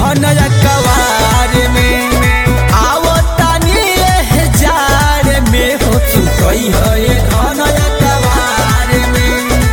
धन कवार में आवो तानी जाड़ में हो सुतई है धन कवार में।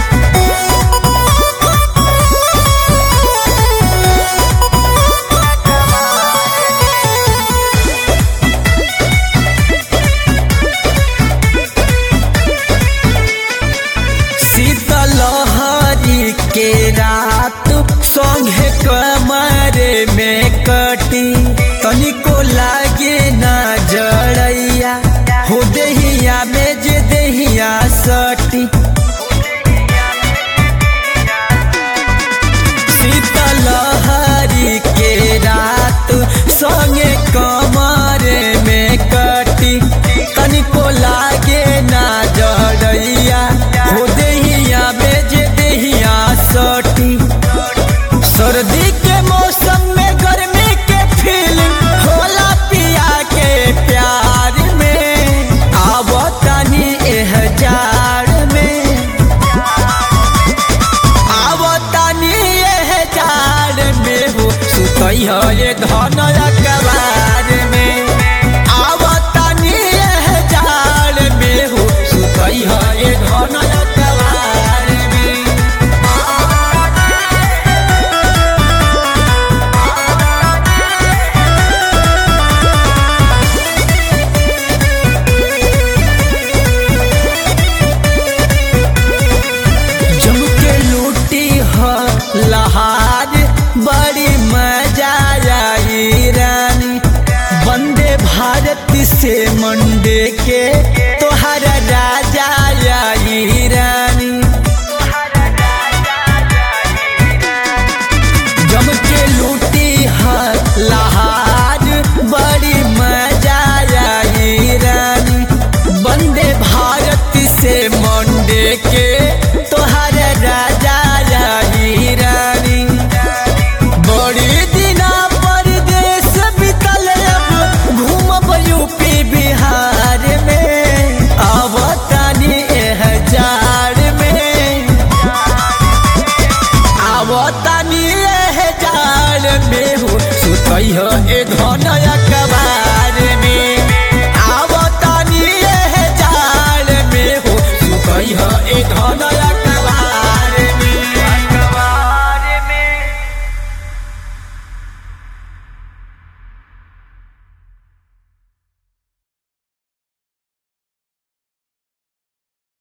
शीतलहरी के रात संगे कमरे में कटी तनिको लागे ना जड़ैया हो देहिया में जे देहिया सटी। शीतलहरी के रात संगे कमरे में कटी तनिको लागे ना जड़ैया हो देहिया में जे देहिया सटी। सर्दी के मौसम में गर्मी के फीलिंग होला पिया के प्यार में आवो तानी एह जाड़ में आवो तानी एह जाड़ में हो सुतई है धन कवार में आवो तानी एह जाड़ में हो सुतई है धन कवार में। लहार बड़ी मजा आई रानी वंदे भारत से मंडे के तोहरा राजा आई रानी। जम के लूटी है लहार बड़ी मजा आई रानी वंदे भारत से मंडे के तोहरा राजा आई रानी। बड़ी दिना परदेश बितल अब घूमब यूपी बिहार में आवो तानी एह जाड़ में आवो तानी एह जाड़ में हो सुतई है धन